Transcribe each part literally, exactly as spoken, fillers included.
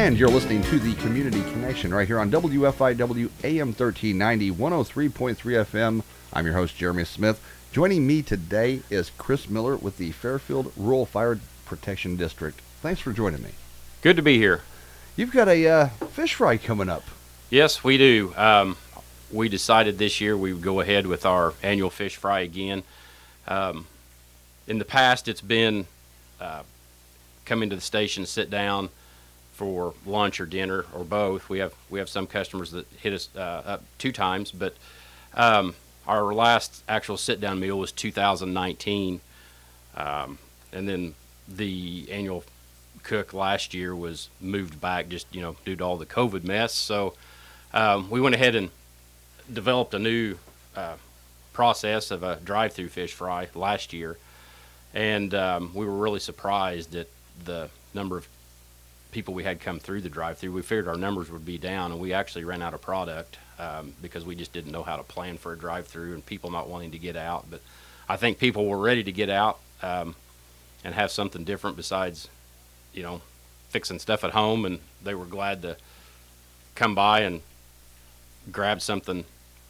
And you're listening to the Community Connection right here on W F I W A M thirteen ninety, one oh three point three F M. I'm your host, Jeremy Smith. Joining me today is Chris Miller with the Fairfield Rural Fire Protection District. Thanks for joining me. Good to be here. You've got a uh, fish fry coming up. Yes, we do. Um, we decided this year we would go ahead with our annual fish fry again. Um, in the past, it's been uh, come into the station, sit down for lunch or dinner or both. We have we have some customers that hit us uh, up two times, but um, our last actual sit-down meal was two thousand nineteen, um, and then the annual cook last year was moved back just you know due to all the COVID mess. So um, we went ahead and developed a new uh, process of a drive-through fish fry last year, and um, we were really surprised at the number of people we had come through the drive-through. We figured our numbers would be down, and we actually ran out of product um, because we just didn't know how to plan for a drive-through and people not wanting to get out. But I think people were ready to get out um, and have something different besides, you know, fixing stuff at home, and they were glad to come by and grab something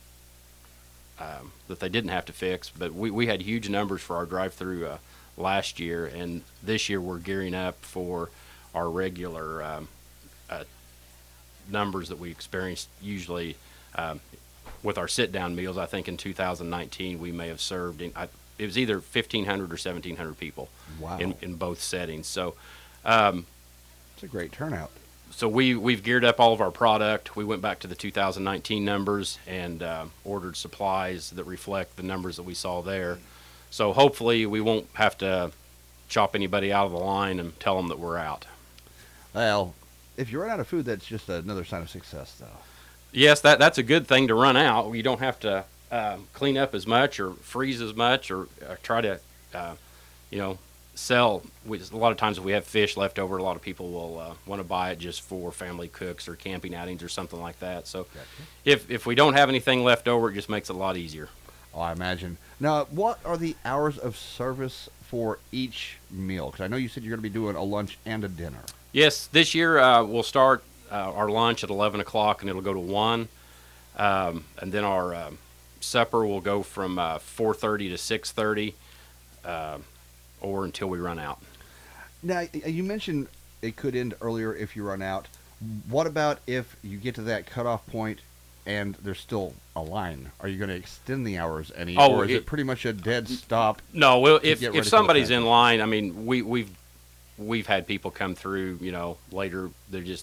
um, that they didn't have to fix. But we, we had huge numbers for our drive-through uh, last year, and this year we're gearing up for our regular um, uh, numbers that we experienced usually um, with our sit-down meals. I think in two thousand nineteen we may have served, in, I, it was either fifteen hundred or seventeen hundred people. Wow. in, in both settings. So um, it's a great turnout. So we, we've geared up all of our product. We went back to the two thousand nineteen numbers and uh, ordered supplies that reflect the numbers that we saw there. So hopefully we won't have to chop anybody out of the line and tell them that we're out. Well, if you run out of food, that's just another sign of success, though. Yes, that that's a good thing to run out. You don't have to uh, clean up as much or freeze as much or, or try to, uh, you know, sell. We, a lot of times if we have fish left over, a lot of people will uh, want to buy it just for family cooks or camping outings or something like that. So Gotcha. if, if we don't have anything left over, it just makes it a lot easier. Oh, I imagine. Now, what are the hours of service for each meal? Because I know you said you're going to be doing a lunch and a dinner. Yes, this year uh, we'll start uh, our lunch at eleven o'clock and it'll go to one. Um, and then our um, supper will go from uh, four thirty to six thirty uh, or until we run out. Now, you mentioned it could end earlier if you run out. What about if you get to that cutoff point and there's still a line? Are you going to extend the hours any, oh, or is it, it pretty much a dead stop? No, well, if if somebody's in in line, I mean, we we've we've had people come through, you know, later. They're just,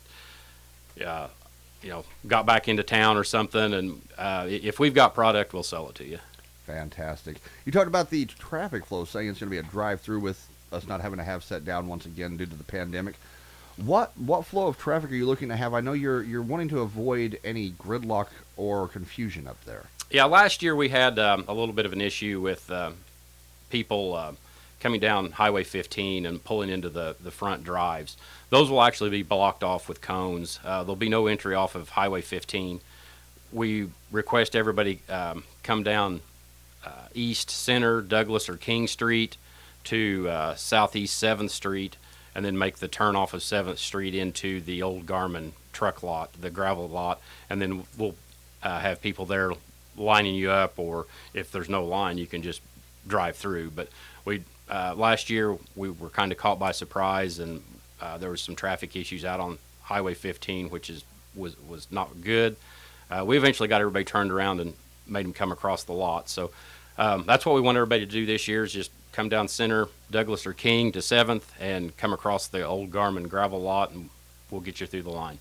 uh, you know, got back into town or something, and uh, if we've got product, we'll sell it to you. Fantastic. You talked about the traffic flow, saying it's going to be a drive-through with us not having to have set down once again due to the pandemic. What what flow of traffic are you looking to have? I know you're you're wanting to avoid any gridlock or confusion up there. Yeah, last year we had um, a little bit of an issue with uh, people uh, coming down Highway fifteen and pulling into the, the front drives. Those will actually be blocked off with cones. Uh, there'll be no entry off of Highway fifteen. We request everybody um, come down uh, East Center, Douglas, or King Street to uh, Southeast seventh Street, and then make the turn off of seventh Street into the old Garmin truck lot, the gravel lot, and then we'll uh, have people there lining you up, or if there's no line, you can just drive through. But we uh, last year we were kind of caught by surprise, and uh, there was some traffic issues out on Highway fifteen, which is was was not good. Uh, we eventually got everybody turned around and made them come across the lot. So um, that's what we want everybody to do this year, is just come down Center, Douglas, or King to seventh and come across the old Garmin gravel lot, and we'll get you through the line.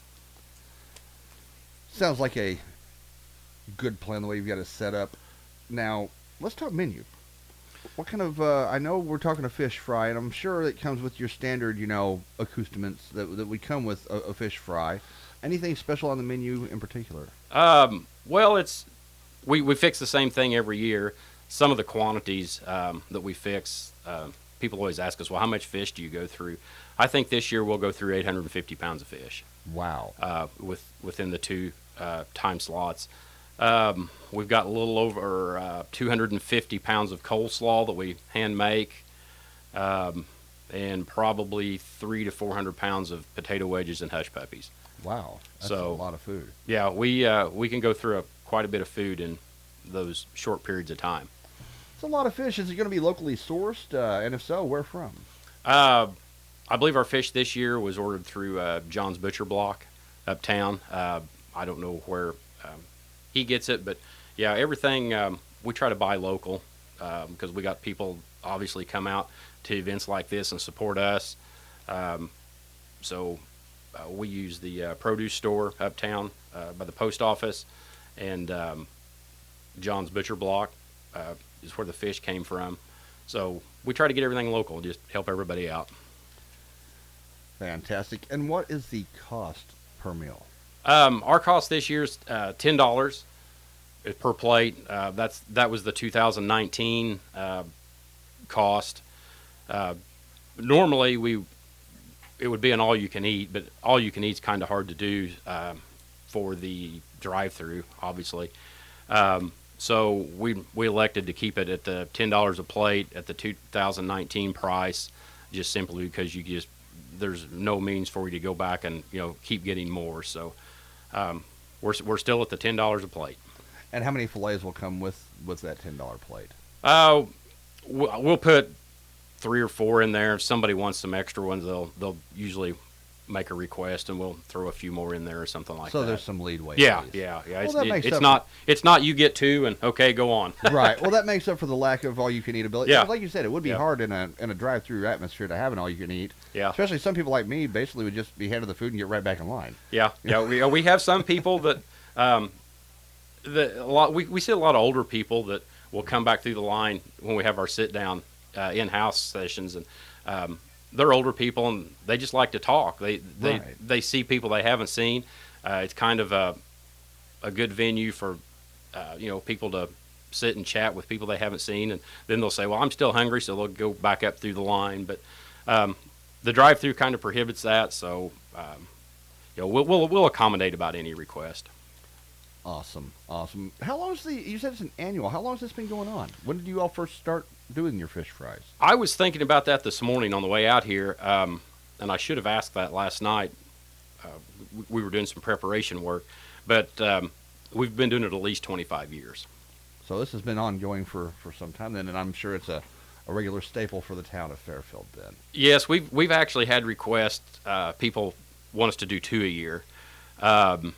Sounds like a good plan the way you've got it set up. Now, let's talk menu. What kind of, uh, I know we're talking a fish fry, and I'm sure it comes with your standard, you know, accoutrements that, that would come with a, a fish fry. Anything special on the menu in particular? Um, well, it's we, we fix the same thing every year. Some of the quantities um, that we fix, uh, people always ask us, well, how much fish do you go through? I think this year we'll go through eight hundred fifty pounds of fish. Wow. Uh, with within the two uh, time slots. Um, we've got a little over uh, two hundred fifty pounds of coleslaw that we hand make. Um, and probably three to four hundred pounds of potato wedges and hush puppies. Wow, that's So- a lot of food. Yeah, we uh, we can go through a, quite a bit of food in those short periods of time. It's a lot of fish. Is it going to be locally sourced? Uh, and if so, where from? Uh, I believe our fish this year was ordered through uh, John's Butcher Block uptown. Uh, I don't know where um, he gets it, but yeah, everything um, we try to buy local because we got people obviously come out to events like this and support us. Um, so uh, we use the uh, produce store uptown uh, by the post office, and um, John's Butcher Block uh, is where the fish came from. So we try to get everything local, just help everybody out. Fantastic. And what is the cost per meal? Um, our cost this year's uh, ten dollars per plate. Uh, that's that was the two thousand nineteen uh, cost. Uh, normally we it would be an all you can eat, but all you can eat is kind of hard to do uh, for the drive-through, obviously. Um, so we we elected to keep it at the ten dollars a plate at the two thousand nineteen price, just simply because you just there's no means for you to go back and you know keep getting more. So um, we're we're still at the ten dollars a plate. And how many fillets will come with, with that ten dollar plate? Uh, we'll we'll put three or four in there. If somebody wants some extra ones, they'll they'll usually make a request, and we'll throw a few more in there or something like So that. there's some leadway. Yeah, at least. yeah, yeah. Well, It's, that it- makes it's up not it's not you get two and okay, go on. Right. Well, that makes up for the lack of all you can eat ability. Yeah. Like you said, it would be Yeah. hard in a in a drive through atmosphere to have an all you can eat. Yeah. Especially some people like me basically would just be handed the food and get right back in line. Yeah, yeah. We we have some people that um, that a lot. We we see a lot of older people that will come back through the line when we have our sit down uh, in house sessions, and um, they're older people and they just like to talk. They they Right. they see people they haven't seen. Uh, it's kind of a a good venue for uh, you know people to sit and chat with people they haven't seen, and then they'll say, "Well, I'm still hungry," so they'll go back up through the line. But um, the drive-through kind of prohibits that, so um, you know we'll, we'll we'll accommodate about any request. Awesome. Awesome. How long is the, you said it's an annual. How long has this been going on? When did you all first start doing your fish fries? I was thinking about that this morning on the way out here, um, and I should have asked that last night. Uh, we, we were doing some preparation work, but um, we've been doing it at least twenty-five years. So this has been ongoing for, for some time then, and I'm sure it's a, a regular staple for the town of Fairfield then. Yes, we've we've actually had requests. Uh, people want us to do two a year. Um,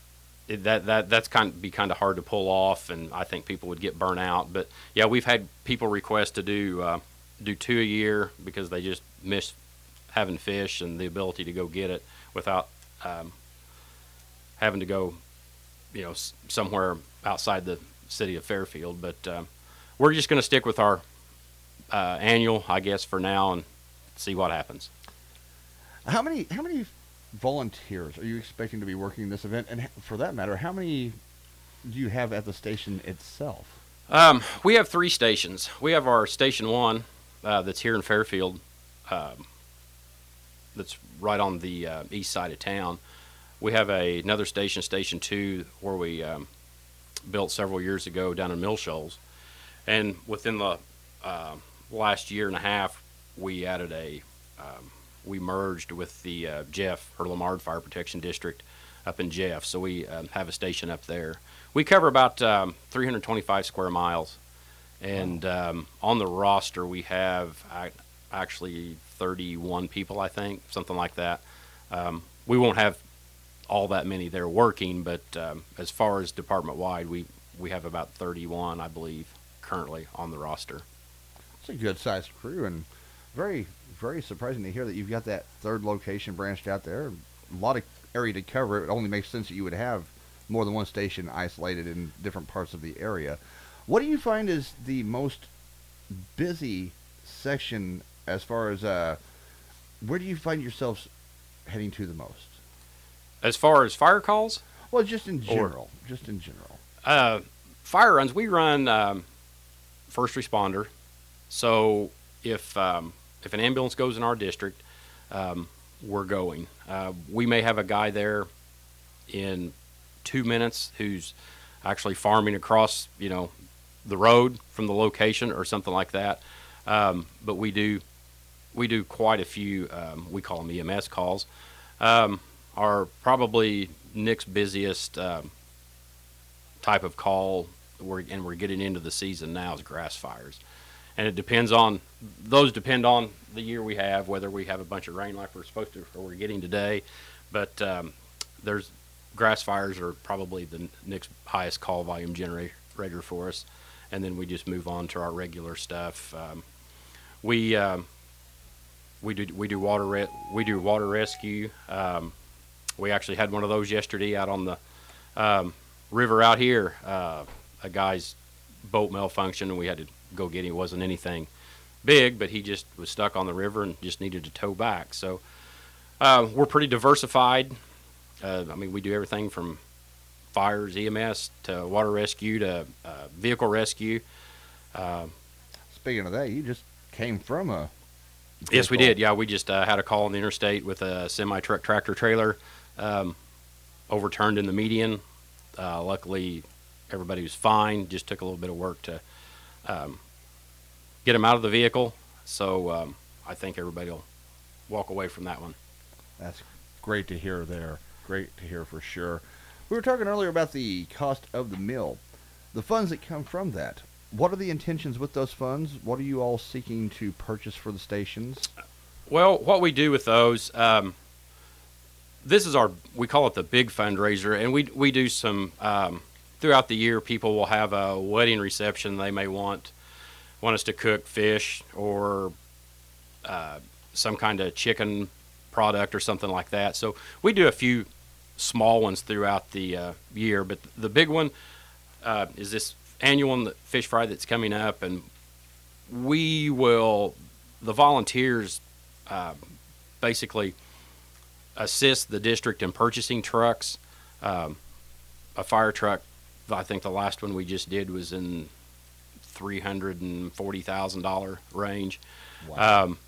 it, that that that's kind of be kind of hard to pull off, and I think people would get burnt out. But yeah, we've had people request to do uh, do two a year because they just miss having fish and the ability to go get it without um, having to go, you know, s- somewhere outside the city of Fairfield. But um, we're just going to stick with our uh, annual, I guess, for now, and see what happens. How many how many volunteers are you expecting to be working this event? And h- for that matter, how many do you have at the station itself? Um, we have three stations. We have our Station One, uh, that's here in Fairfield, um, that's right on the uh, east side of town. We have a, another station, Station Two, where we um, built several years ago down in Mill Shoals. And within the uh, last year and a half, we added a, um, we merged with the uh, Jeff, or Lamard Fire Protection District up in Jeff. So we um, have a station up there. We cover about um, three hundred twenty-five square miles. And um, on the roster, we have ac- actually thirty-one people, I think, something like that. Um, we won't have all that many there working, but um, as far as department-wide, we, we have about thirty-one, I believe, currently on the roster. It's a good sized crew, and very very surprising to hear that you've got that third location branched out there. A lot of area to cover. It only makes sense that you would have more than one station isolated in different parts of the area. What do you find is the most busy section as far as uh, where do you find yourselves heading to the most? As far as fire calls, Well, just in Or- general. Just in general. uh, fire runs, we run um, first responder. So if um, if an ambulance goes in our district, um, we're going. Uh, we may have a guy there in two minutes who's actually farming across, you know, the road from the location or something like that. Um, but we do we do quite a few. Um, we call them E M S calls. Um, our probably Nick's busiest um, type of call, we're, and we're getting into the season now, is grass fires. And it depends on, those depend on the year we have, whether we have a bunch of rain like we're supposed to or we're getting today. But um, there's grass fires are probably the next highest call volume generator for us. And then we just move on to our regular stuff. Um, we um, we do we do water re- we do water rescue. Um, we actually had one of those yesterday out on the um, river out here. Uh, a guy's boat malfunctioned, and we had to go get him. It wasn't anything big, but he just was stuck on the river and just needed to tow back. So uh, we're pretty diversified. Uh, I mean, we do everything from fires, E M S, to water rescue, to uh, vehicle rescue. Uh, Speaking of that, you just came from a vehicle. Yes, we did. Yeah, we just uh, had a call on the interstate with a semi-truck tractor trailer um, overturned in the median. Uh, luckily, everybody was fine. Just took a little bit of work to um, get them out of the vehicle. So um, I think everybody will walk away from that one. That's great to hear there. Great to hear for sure. We were talking earlier about the cost of the mill, the funds that come from that. What are the intentions with those funds? What are you all seeking to purchase for the stations? Well, what we do with those, um, this is our, we call it the big fundraiser, and we we do some, um, throughout the year, people will have a wedding reception. They may want want us to cook fish or uh, some kind of chicken product or something like that. So we do a few small ones throughout the uh, year, but the big one uh, is this annual fish fry that's coming up, and we will, the volunteers uh, basically assist the district in purchasing trucks. Um, a fire truck, I think the last one we just did was in three hundred forty thousand dollars range. Wow. Um,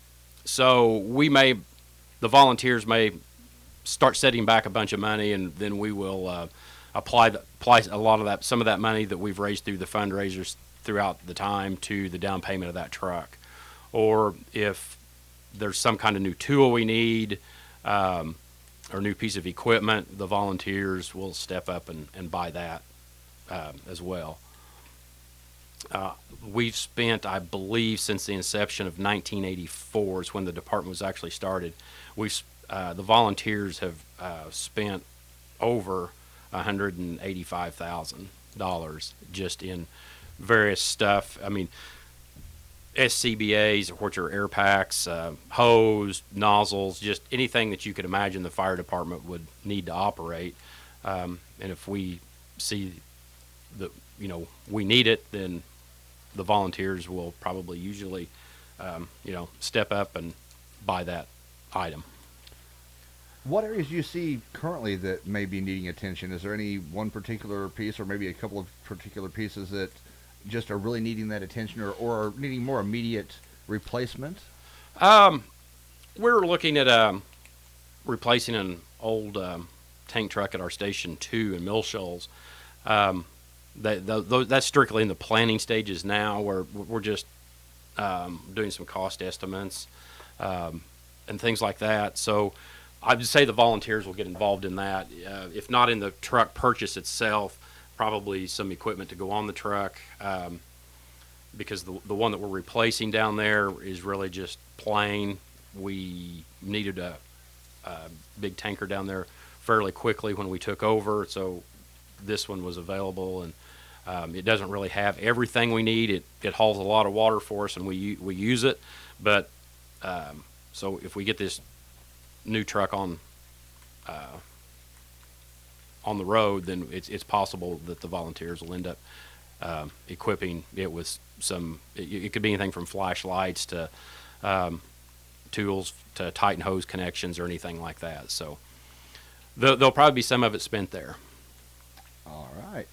so we may, the volunteers may start setting back a bunch of money, and then we will uh, apply the, apply a lot of that, some of that money that we've raised through the fundraisers throughout the time to the down payment of that truck. Or if there's some kind of new tool we need, um, or new piece of equipment, the volunteers will step up and, and buy that uh, as well. Uh, we've spent, I believe, since the inception of nineteen eighty-four is when the department was actually started. We've uh, the volunteers have uh, spent over one hundred eighty-five thousand dollars just in various stuff. I mean, S C B As, which are air packs, uh, hose, nozzles, just anything that you could imagine the fire department would need to operate. Um, and if we see that, you know, we need it, then the volunteers will probably usually, um, you know, step up and buy that item. What areas do you see currently that may be needing attention? Is there any one particular piece, or maybe a couple of particular pieces that just are really needing that attention, or, or are needing more immediate replacement? Um, we're looking at um, replacing an old um, tank truck at our Station two in Mill Shoals. Um, that, that, that's strictly in the planning stages now, where we're just um, doing some cost estimates um, and things like that. So I would say the volunteers will get involved in that. Uh, if not in the truck purchase itself, probably some equipment to go on the truck, um, because the the one that we're replacing down there is really just plain. We needed a, a big tanker down there fairly quickly when we took over, so this one was available, and um, it doesn't really have everything we need. It it hauls a lot of water for us, and we we use it. But um, so if we get this new truck on uh, on the road, then it's it's possible that the volunteers will end up um, equipping it with some. It, it could be anything from flashlights to um, tools to tighten hose connections or anything like that. So there'll, there'll probably be some of it spent there. All right.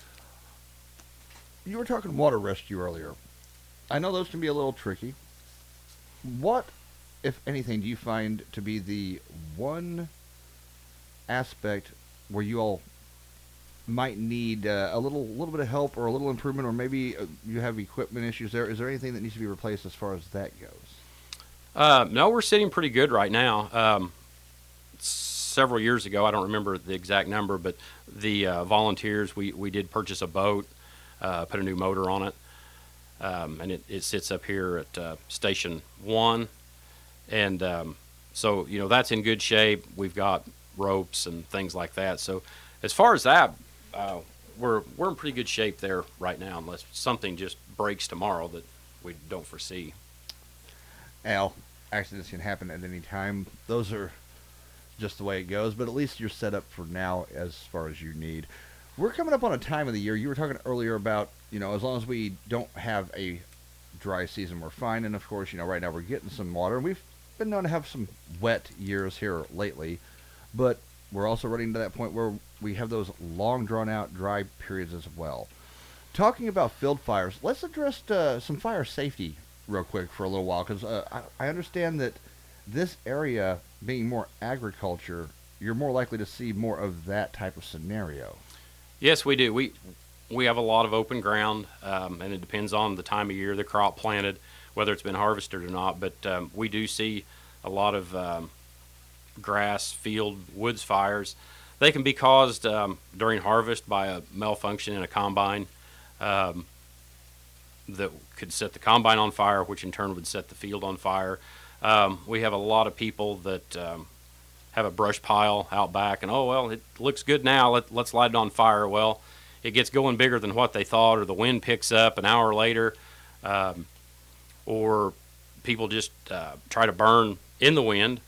You were talking water rescue earlier. I know those can be a little tricky. What, if anything, do you find to be the one aspect where you all might need uh, a little little bit of help or a little improvement, or maybe uh, you have equipment issues there? Is there anything that needs to be replaced as far as that goes? Uh, no, we're sitting pretty good right now. Um, several years ago, I don't remember the exact number, but the uh, volunteers, we, we did purchase a boat, uh, put a new motor on it, um, and it, it sits up here at uh, Station One, and um, so you know that's in good shape. We've got ropes and things like that. So as far as that, uh, we're we're in pretty good shape there right now, unless something just breaks tomorrow that we don't foresee. Al, accidents can happen at any time. Those are just the way it goes, but at least you're set up for now as far as you need. We're coming up on a time of the year. You were talking earlier about, you know, as long as we don't have a dry season, we're fine. And of course, you know, right now we're getting some water. We've been known to have some wet years here lately, but we're also running to that point where we have those long drawn out dry periods as well. Talking about field fires, let's address uh, some fire safety real quick for a little while, because uh, I, I understand that this area being more agriculture, you're more likely to see more of that type of scenario. Yes, we do. We we have a lot of open ground, um, and it depends on the time of year the crop planted, whether it's been harvested or not. But um, we do see a lot of um, grass, field, woods fires. They can be caused um, during harvest by a malfunction in a combine um, that could set the combine on fire, which in turn would set the field on fire. Um, we have a lot of people that um, have a brush pile out back, and oh well, it looks good now. Let, let's light it on fire. Well, it gets going bigger than what they thought, or the wind picks up an hour later, um, or people just uh, try to burn in the wind,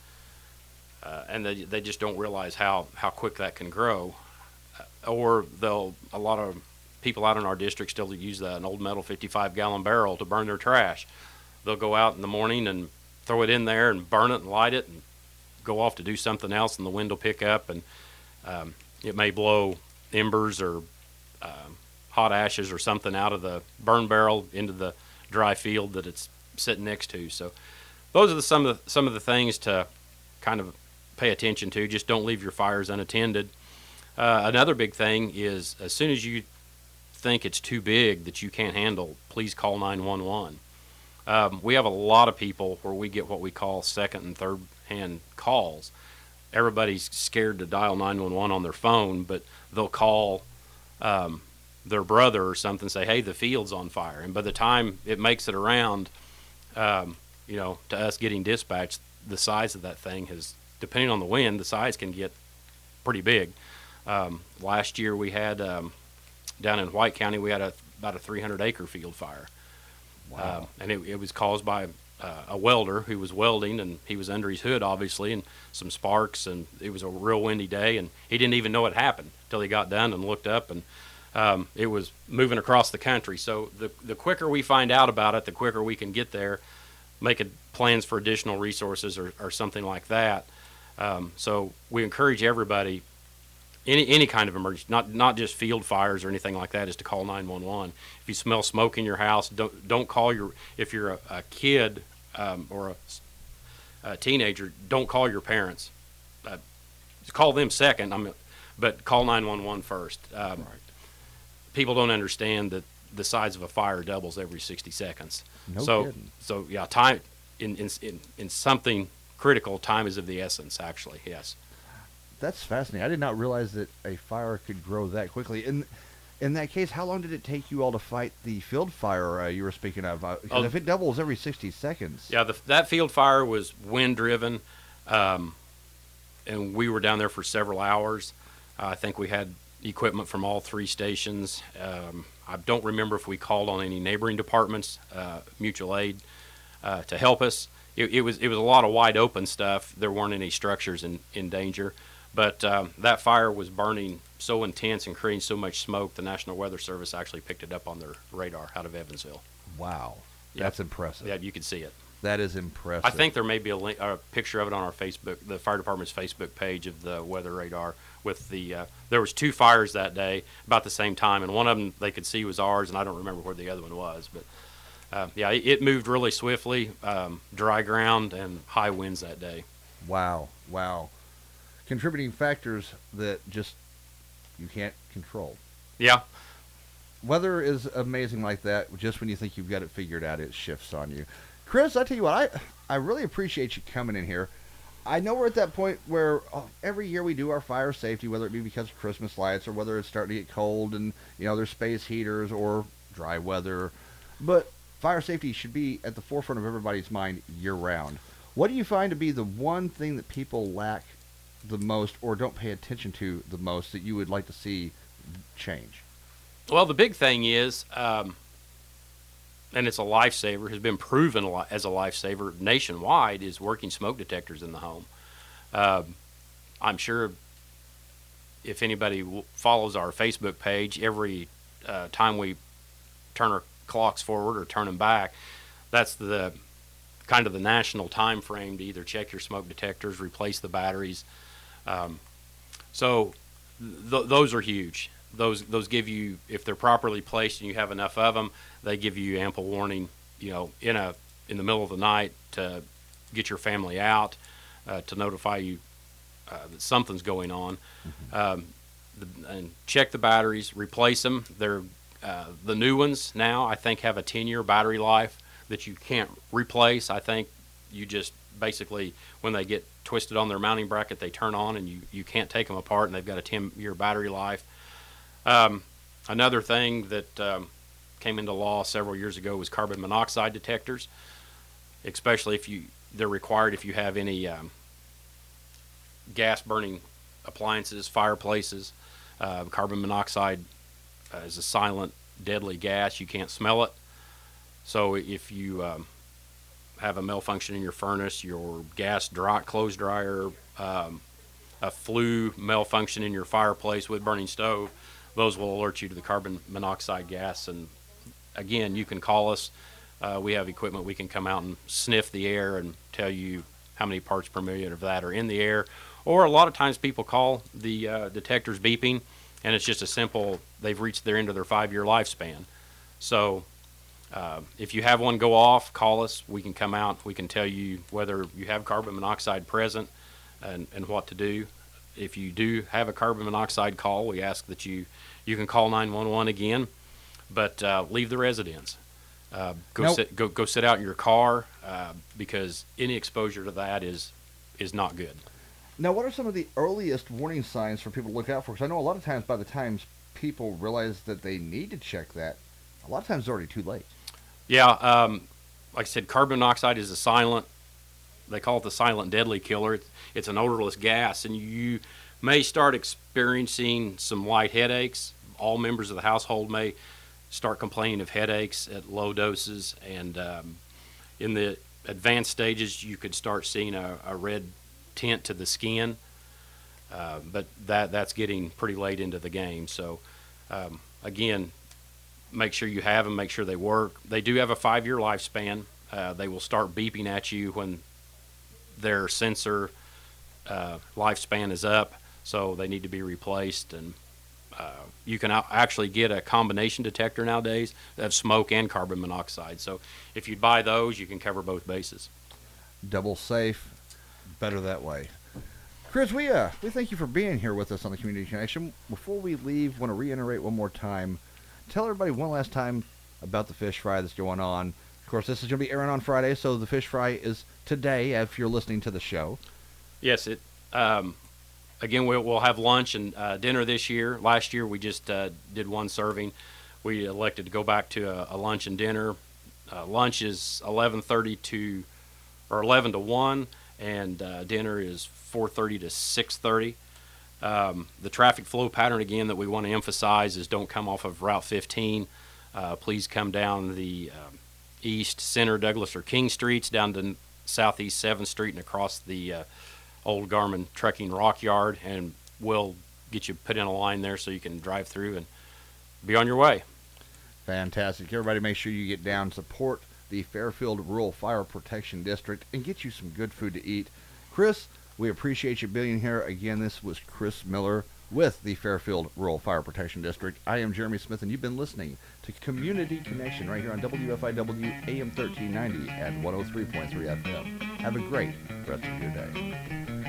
uh, and they they just don't realize how, how quick that can grow. Uh, or they'll a lot of people out in our district still use that, an old metal fifty-five gallon barrel to burn their trash. They'll go out in the morning and throw it in there and burn it and light it and go off to do something else, and the wind will pick up, and um, it may blow embers or um, hot ashes or something out of the burn barrel into the dry field that it's sitting next to. So those are the, some of the, some of the things to kind of pay attention to. Just don't leave your fires unattended. Uh, another big thing is, as soon as you think it's too big that you can't handle, please call nine one one. Um, we have a lot of people where we get what we call second and third hand calls. Everybody's scared to dial nine one one on their phone, but they'll call um, their brother or something and say, hey, the field's on fire. And by the time it makes it around, um, you know, to us getting dispatched, the size of that thing has, depending on the wind, the size can get pretty big. Um, last year we had, um, down in White County, we had a, about a three hundred acre field fire. Wow. Um, and it, it was caused by uh, a welder who was welding, and he was under his hood, obviously, and some sparks, and it was a real windy day, and he didn't even know it happened until he got done and looked up, and um, it was moving across the country. So the the quicker we find out about it, the quicker we can get there, make a, plans for additional resources or, or something like that. Um, so we encourage everybody, any any kind of emergency, not not just field fires or anything like that, is to call nine one one. If you smell smoke in your house, don't don't call your, if you're a, a kid um, or a, a teenager, don't call your parents. Uh, call them second, I mean, but call nine one one first. Um, Right. People don't understand that the size of a fire doubles every sixty seconds. No so kidding. so yeah, time in in in, in something critical, time is of the essence. Actually, yes. That's fascinating. I did not realize that a fire could grow that quickly. In in that case, how long did it take you all to fight the field fire uh, you were speaking of? Uh, 'cause Oh. if it doubles every sixty seconds. Yeah, the, that field fire was wind driven, um, and we were down there for several hours. Uh, I think we had equipment from all three stations. Um, I don't remember if we called on any neighboring departments, uh, mutual aid, uh, to help us. It, it was it was a lot of wide open stuff. There weren't any structures in, in danger. But um, that fire was burning so intense and creating so much smoke, the National Weather Service actually picked it up on their radar out of Evansville. Wow. Yeah. That's impressive. Yeah, you could see it. That is impressive. I think there may be a, link, a picture of it on our Facebook, the fire department's Facebook page of the weather radar. With the uh, there was two fires that day about the same time, and one of them they could see was ours, and I don't remember where the other one was. But uh, yeah, it, it moved really swiftly, um, dry ground and high winds that day. Wow. Wow. Contributing factors that just you can't control. Yeah. Weather is amazing like that. Just when you think you've got it figured out, it shifts on you. Chris, I tell you what, I I really appreciate you coming in here. I know we're at that point where oh, every year we do our fire safety, whether it be because of Christmas lights or whether it's starting to get cold and, you know, there's space heaters or dry weather. But fire safety should be at the forefront of everybody's mind year-round. What do you find to be the one thing that people lack the most or don't pay attention to the most that you would like to see change? Well, the big thing is, um, and it's a lifesaver, has been proven as a lifesaver nationwide, is working smoke detectors in the home. Um, I'm sure if anybody w- follows our Facebook page, every uh, time we turn our clocks forward or turn them back, that's the kind of the national time frame to either check your smoke detectors, replace the batteries. Um, so th- those are huge. Those those give you, if they're properly placed and you have enough of them, they give you ample warning. You know, in a in the middle of the night to get your family out, uh, to notify you uh, that something's going on, mm-hmm. um, the, and check the batteries, replace them. They're uh, the new ones now, I think, have a ten-year battery life that you can't replace. I think you just basically, when they get twisted on their mounting bracket, they turn on and you, you can't take them apart, and they've got a ten-year battery life. Um, another thing that um, came into law several years ago was carbon monoxide detectors, especially if you they're required if you have any um, gas-burning appliances, fireplaces. Uh, carbon monoxide uh, is a silent, deadly gas. You can't smell it. So if you um, have a malfunction in your furnace, your gas dry, clothes dryer, um, a flue malfunction in your fireplace with burning stove, those will alert you to the carbon monoxide gas. And again, you can call us. Uh, we have equipment. We can come out and sniff the air and tell you how many parts per million of that are in the air. Or a lot of times people call the uh, detectors beeping, and it's just a simple, they've reached their end of their five-year lifespan. So uh, if you have one go off, call us. We can come out. We can tell you whether you have carbon monoxide present and, and what to do. If you do have a carbon monoxide call, we ask that you, you can call nine one one again, but uh, leave the residence. Uh, go nope. sit go go sit out in your car uh, because any exposure to that is is not good. Now, what are some of the earliest warning signs for people to look out for? Because I know a lot of times by the time people realize that they need to check that, a lot of times it's already too late. Yeah, um, like I said, carbon monoxide is a silent, they call it the silent deadly killer. It's, it's an odorless gas, and you may start experiencing some light headaches. All members of the household may start complaining of headaches at low doses, and um, in the advanced stages, you could start seeing a, a red tint to the skin, uh, but that that's getting pretty late into the game. So, um, again, make sure you have them, make sure they work. They do have a five-year lifespan. Uh, they will start beeping at you when their sensor uh, lifespan is up, so they need to be replaced. And uh, you can actually get a combination detector nowadays of smoke and carbon monoxide. So if you buy those, you can cover both bases. Double safe, better that way. Chris, we uh we thank you for being here with us on the Community Connection. Before we leave, want to reiterate one more time. Tell everybody one last time about the fish fry that's going on. Of course, this is going to be airing on Friday, so the fish fry is today if you're listening to the show. Yes, it. Um, again, we'll, we'll have lunch and uh, dinner this year. Last year, we just uh, did one serving. We elected to go back to a, a lunch and dinner. Uh, lunch is eleven thirty to, or eleven to one, and uh, dinner is four thirty to six thirty. Um, the traffic flow pattern, again, that we want to emphasize is don't come off of Route fifteen. Uh, please come down the um, East, Center, Douglas, or King Streets, down to Southeast seventh Street and across the uh, old Garmin Trucking Rock Yard, and we'll get you put in a line there so you can drive through and be on your way. Fantastic. Everybody make sure you get down, support the Fairfield Rural Fire Protection District, and get you some good food to eat. Chris, we appreciate you being here. Again, this was Chris Miller with the Fairfield Rural Fire Protection District. I am Jeremy Smith, and you've been listening to Community Connection right here on W F I W A M thirteen ninety at one oh three point three F M. Have a great rest of your day.